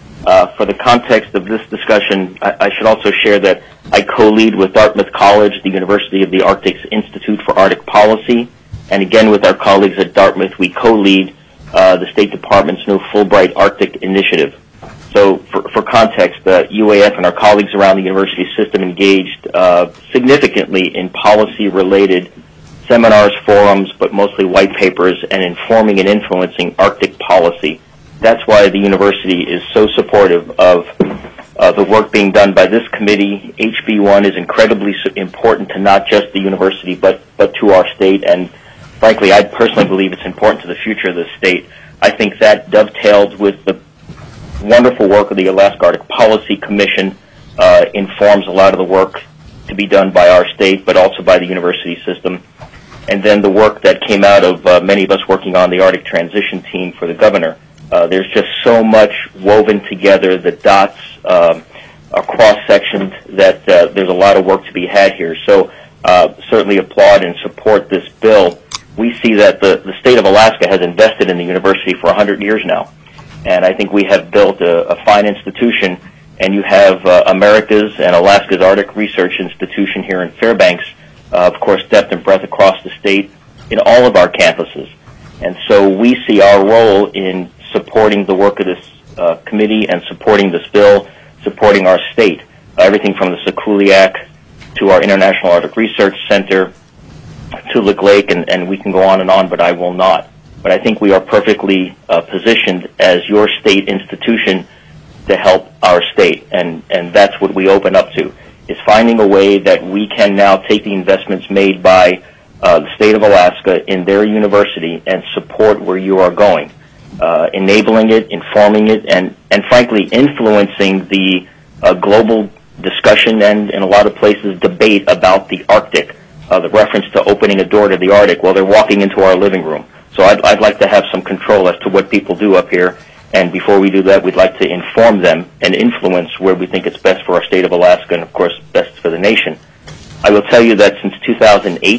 For the context of this discussion, I should also share that I co-lead with Dartmouth College, the University of the Arctic's Institute for Arctic Policy, and again with our colleagues at Dartmouth, we co-lead the State Department's new Fulbright Arctic Initiative. So for context, UAF and our colleagues around the university system engaged significantly in policy-related seminars, forums, but mostly white papers, and informing and influencing Arctic policy. That's why the university is so supportive of the work being done by this committee. HB1 is incredibly important to not just the university, but to our state, and frankly, I personally believe it's important to the future of the state. I think that dovetails with the wonderful work of the Alaska Arctic Policy Commission, informs a lot of the work to be done by our state, but also by the university system. And then the work that came out of many of us working on the Arctic Transition Team for the governor. There's just so much woven together, the dots are cross-sectioned, that there's a lot of work to be had here. So certainly applaud and support this bill. We see that the state of Alaska has invested in the university for 100 years now. And I think we have built a fine institution, and you have America's and Alaska's Arctic Research Institution here in Fairbanks, of course, depth and breadth across the state in all of our campuses. And so we see our role in supporting the work of this committee and supporting this bill, supporting our state, everything from the Sikuliaq to our International Arctic Research Center to Lick Lake, and we can go on, but I will not. But I think we are perfectly positioned as your state institution to help our state, and that's what we open up to, is finding a way that we can now take the investments made by the state of Alaska in their university and support where you are going, enabling it, informing it, and frankly influencing the global discussion and in a lot of places debate about the Arctic, the reference to opening a door to the Arctic while they're walking into our living room. So I'd like to have some control as to what people do up here, and before we do that, we'd like to inform them and influence where we think it's best for our state of Alaska and, of course, best for the nation. I will tell you that since 2008,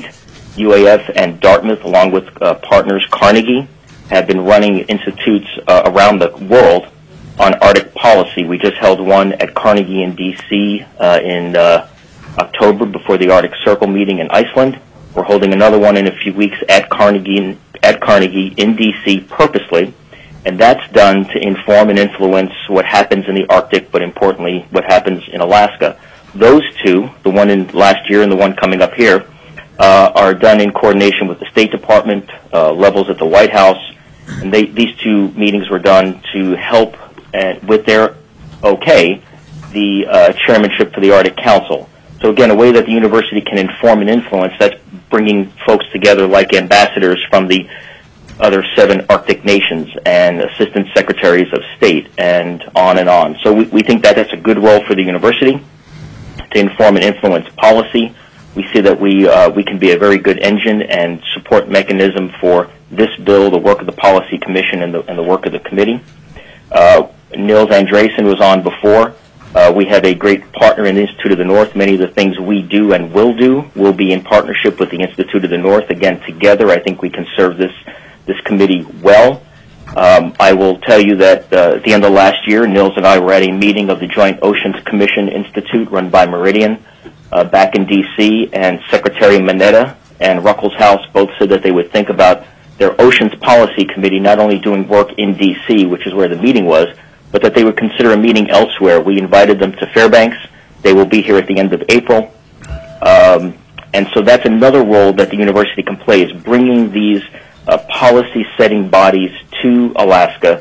UAF and Dartmouth, along with partners Carnegie, have been running institutes around the world on Arctic policy. We just held one at Carnegie in D.C. in October before the Arctic Circle meeting in Iceland. We're holding another one in a few weeks at Carnegie in D.C. purposely, and that's done to inform and influence what happens in the Arctic, but importantly, what happens in Alaska. Those two, the one in last year and the one coming up here, are done in coordination with the State Department, levels at the White House, and these two meetings were done to help, with their the chairmanship for the Arctic Council. So again, a way that the university can inform and influence, that's bringing folks together like ambassadors from the other 7 Arctic nations and assistant secretaries of state and on and on. So we think that that's a good role for the university to inform and influence policy. We see that we can be a very good engine and support mechanism for this bill, the work of the Policy Commission, and the work of the committee. Nils Andresen was on before. We have a great partner in the Institute of the North. Many of the things we do and will do will be in partnership with the Institute of the North. Again, together, I think we can serve this committee well. I will tell you that at the end of last year, Nils and I were at a meeting of the Joint Oceans Commission Institute run by Meridian back in D.C., and Secretary Mineta and Ruckelshaus both said that they would think about their Oceans Policy Committee not only doing work in D.C., which is where the meeting was, but that they would consider a meeting elsewhere. We invited them to Fairbanks. They will be here at the end of April. And so that's another role that the university can play, is bringing these policy-setting bodies to Alaska so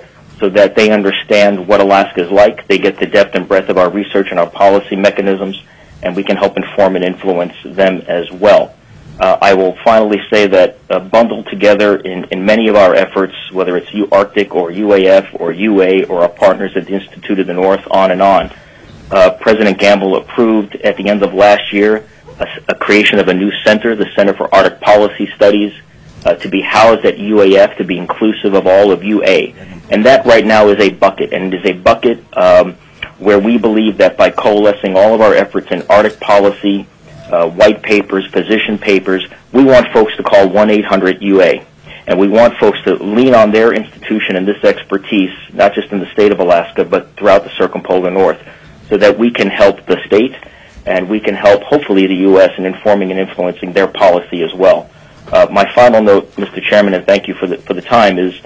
so that they understand what Alaska is like. They get the depth and breadth of our research and our policy mechanisms, and we can help inform and influence them as well. I will finally say that bundled together in many of our efforts, whether it's Arctic or UAF or UA or our partners at the Institute of the North, on and on, President Gamble approved at the end of last year a creation of a new center, the Center for Arctic Policy Studies, to be housed at UAF, to be inclusive of all of UA. And that right now is a bucket, and it is a bucket where we believe that by coalescing all of our efforts in Arctic policy, white papers, position papers, we want folks to call 1-800-UA. And we want folks to lean on their institution and this expertise, not just in the state of Alaska, but throughout the circumpolar north, so that we can help the state and we can help, hopefully, the U.S. in informing and influencing their policy as well. My final note, Mr. Chairman, and thank you for the time, is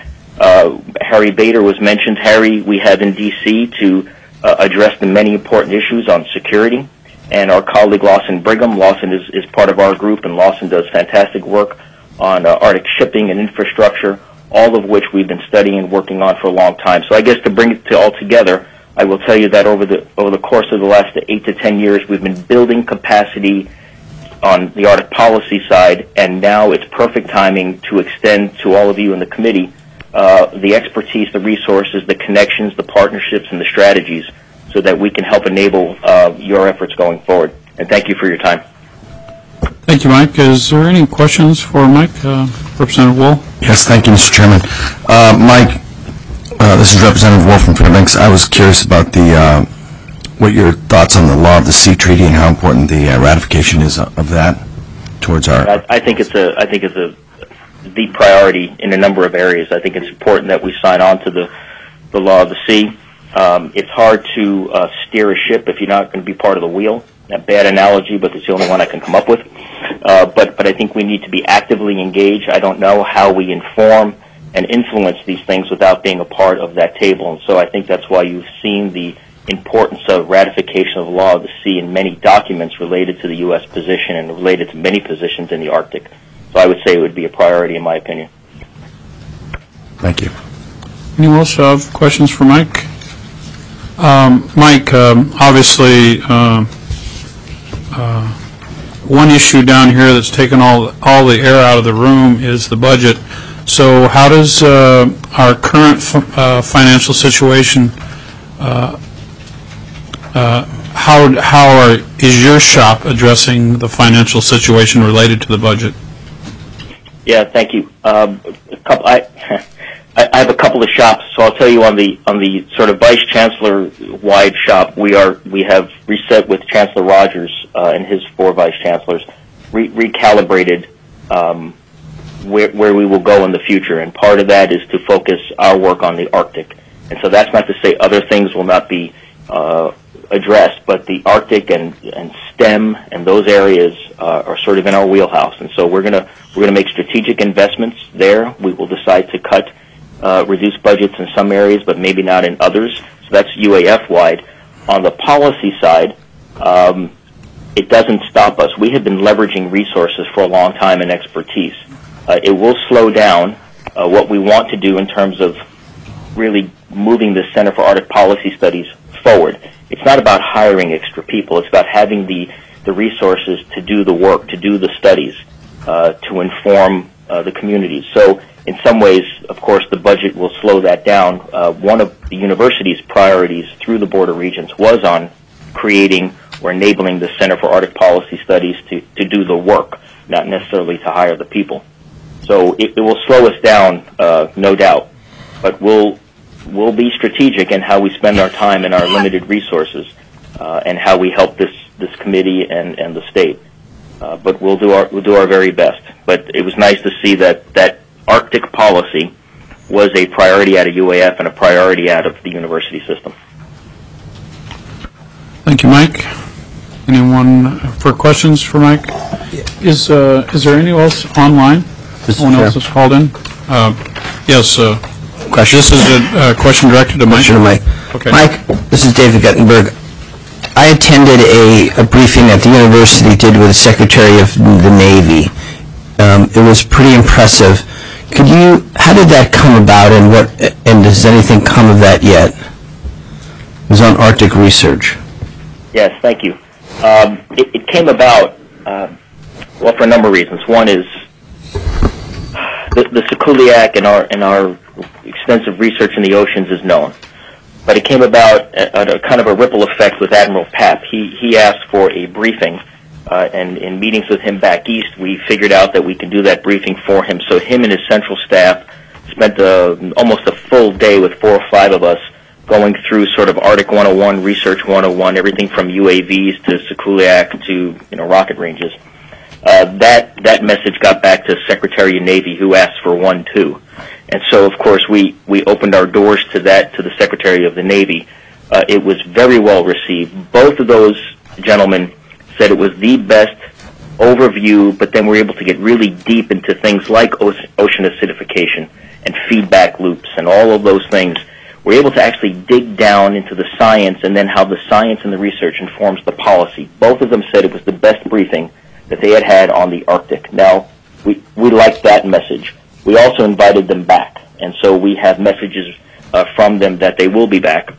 Harry Bader was mentioned. Harry, we have in D.C. to address the many important issues on security, and our colleague Lawson Brigham. Lawson is part of our group, and Lawson does fantastic work on Arctic shipping and infrastructure, all of which we've been studying and working on for a long time. So I guess to bring it all together, I will tell you that over the course of the last 8 to 10 years, we've been building capacity on the Arctic policy side, and now it's perfect timing to extend to all of you in the committee the expertise, the resources, the connections, the partnerships, and the strategies, so that we can help enable your efforts going forward. And thank you for your time. Thank you, Mike. Is there any questions for Mike? Representative Wool? Yes, thank you, Mr. Chairman. Mike, this is Representative Wool from Fairbanks. I was curious about what your thoughts on the Law of the Sea Treaty and how important the ratification is of that towards our... I think it's the priority in a number of areas. I think it's important that we sign on to the Law of the Sea. It's hard to steer a ship if you're not going to be part of the wheel. A bad analogy, but it's the only one I can come up with. But I think we need to be actively engaged. I don't know how we inform and influence these things without being a part of that table. And so I think that's why you've seen the importance of ratification of the Law of the Sea in many documents related to the U.S. position and related to many positions in the Arctic. So I would say it would be a priority in my opinion. Thank you. Anyone else have questions for Mike? Mike, obviously, one issue down here that's taken all the air out of the room is the budget. So how does our current financial situation, is your shop addressing the financial situation related to the budget? Yeah, thank you. I have a couple of shops, so I'll tell you on the sort of vice chancellor wide shop, we have reset with Chancellor Rogers and his 4 vice chancellors, recalibrated where we will go in the future, and part of that is to focus our work on the Arctic. And so that's not to say other things will not be addressed, but the Arctic and STEM and those areas are sort of in our wheelhouse. And so we're gonna make strategic investments there. We will decide to cut, reduce budgets in some areas, but maybe not in others. So that's UAF wide. On the policy side, it doesn't stop us. We have been leveraging resources for a long time and expertise. It will slow down what we want to do in terms of really moving the Center for Arctic Policy Studies forward. It's not about hiring extra people. It's about having the resources to do the work, to do the studies, to inform the communities. So in some ways, of course, the budget will slow that down. One of the university's priorities through the Board of Regents was on creating or enabling the Center for Arctic Policy Studies to do the work, not necessarily to hire the people. So it will slow us down, no doubt, but we'll be strategic in how we spend our time and our limited resources, and how we help this committee and the state. But we'll do our very best. But it was nice to see that Arctic policy was a priority out of UAF and a priority out of the university system. Thank you, Mike. Anyone for questions for Mike? Is there anyone else online? Someone else has called in? Yes. Question. This is a question directed to Mike. Question to Mike. Okay. Mike, this is David Guttenberg. I attended a briefing that the university did with the Secretary of the Navy. It was pretty impressive. How did that come about, and does anything come of that yet? It was on Arctic research. Yes, thank you. It came about, well, for a number of reasons. One is the Sikuliaq and our extensive research in the oceans is known. But it came about at a kind of a ripple effect with Admiral Papp. He asked for a briefing, and in meetings with him back east, we figured out that we could do that briefing for him. So him and his central staff spent almost a full day with 4 or 5 of us going through sort of Arctic 101, Research 101, everything from UAVs to Sikuliaq to rocket ranges. That message got back to Secretary of Navy, who asked for one too. And so, of course, we opened our doors to the Secretary of the Navy. It was very well received. Both of those gentlemen said it was the best overview, but then we're able to get really deep into things like ocean acidification and feedback loops and all of those things. We're able to actually dig down into the science and then how the science and the research informs the policy. Both of them said it was the best briefing that they had on the Arctic. Now, we liked that message. We also invited them back, and so we have messages from them that they will be back.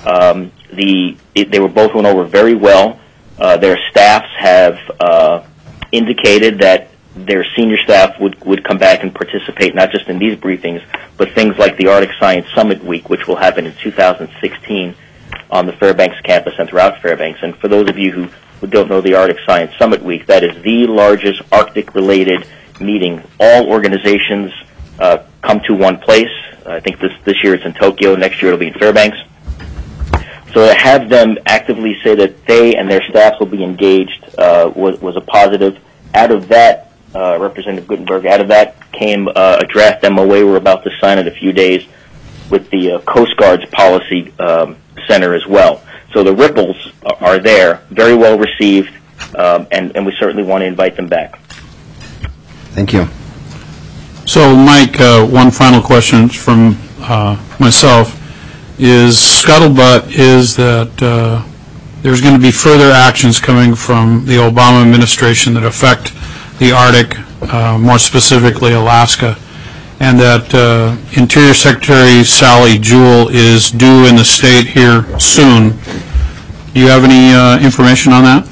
They were both went over very well. Their staffs have indicated that their senior staff would come back and participate not just in these briefings, but things like the Arctic Science Summit Week, which will happen in 2016 on the Fairbanks campus and throughout Fairbanks. And for those of you who don't know the Arctic Science Summit Week, that is the largest Arctic-related meeting. All organizations come to one place. I think this year it's in Tokyo. Next year it'll be in Fairbanks. So to have them actively say that they and their staffs will be engaged was a positive. Out of that, Representative Guttenberg, out of that came a draft MOA we're about to sign in a few days with the Coast Guard's Policy Center as well. So the ripples are there, very well received, and we certainly want to invite them back. Thank you. So, Mike, one final question from myself is scuttlebutt is that there's going to be further actions coming from the Obama administration that affect the Arctic, more specifically Alaska, and that Interior Secretary Sally Jewell is due in the state here soon. Do you have any information on that?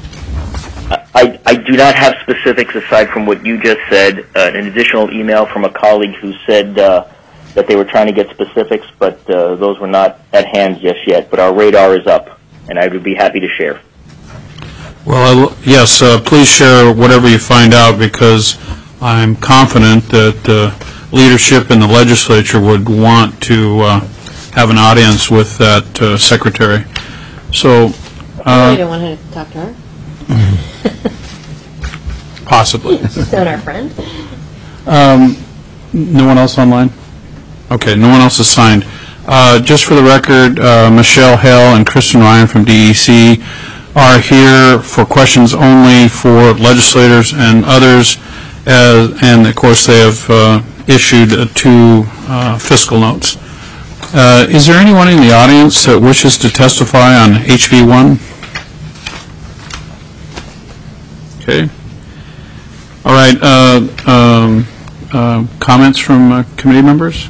I do not have specifics aside from what you just said. An additional email from a colleague who said that they were trying to get specifics, but those were not at hand just yet. But our radar is up, and I would be happy to share. Well, yes, please share whatever you find out, because I'm confident that leadership in the legislature would want to have an audience with that secretary. So, you don't want to talk to her? Possibly. She's not our friend. No one else online? Okay, no one else has signed. Just for the record, Michelle Hale and Kristen Ryan from DEC are here for questions only for legislators and others, and of course they have issued 2 fiscal notes. Is there anyone in the audience that wishes to testify on HB 1? Okay. All right. Comments from committee members?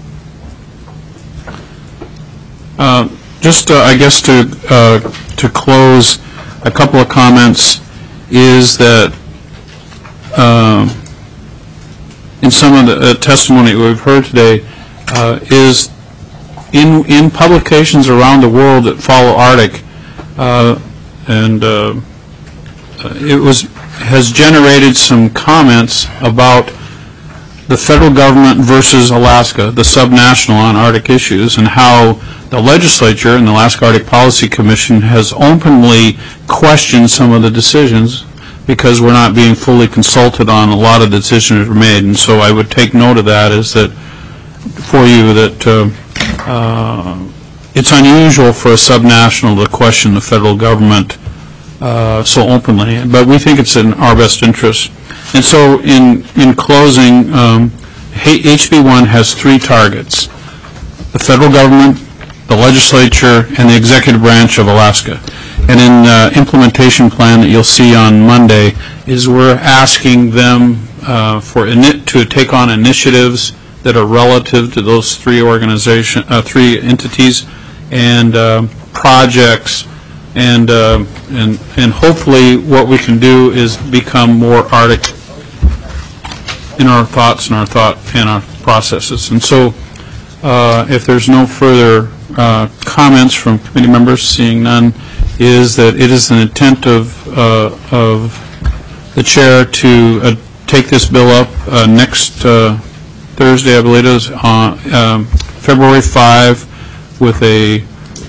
Just, I guess, to close, a couple of comments is that in some of the testimony we've heard today is in publications around the world that follow Arctic, and has generated some comments about the federal government versus Alaska, the subnational on Arctic issues, and how the legislature and the Alaska Arctic Policy Commission has openly questioned some of the decisions because we're not being fully consulted on a lot of the decisions that are made. And so I would take note of that, is that for you that it's unusual for a subnational to question the federal government so openly, but we think it's in our best interest. And so in closing, HB 1 has 3 targets: the federal government, the legislature, and the executive branch of Alaska. And in the implementation plan that you'll see on Monday is we're asking them to take on initiatives that are relative to those three entities and projects, and hopefully what we can do is become more Arctic in our thoughts and our processes. And so, if there's no further comments from committee members, seeing none, is that it is an intent of the chair to take this bill up next Thursday, I believe it is, on February 5, with a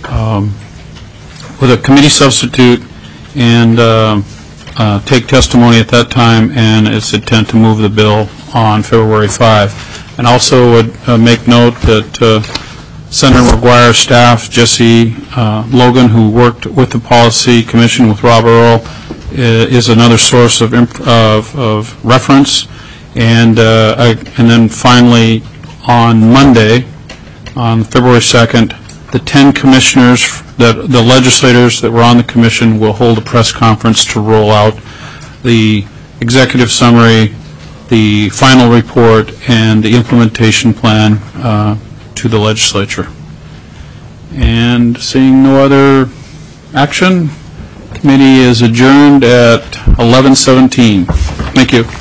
committee substitute, and take testimony at that time, and its intent to move the bill on February 5. And also would make note that Senator McGuire's staff, Jesse Logan, who worked with the Policy Commission with Rob Earl, is another source of reference. And then finally, on Monday, on February 2nd, the 10 commissioners, the legislators that were on the commission, will hold a press conference to roll out the executive summary, the final report, and the implementation plan to the legislature. And seeing no other action, committee is adjourned at 11:17. Thank you.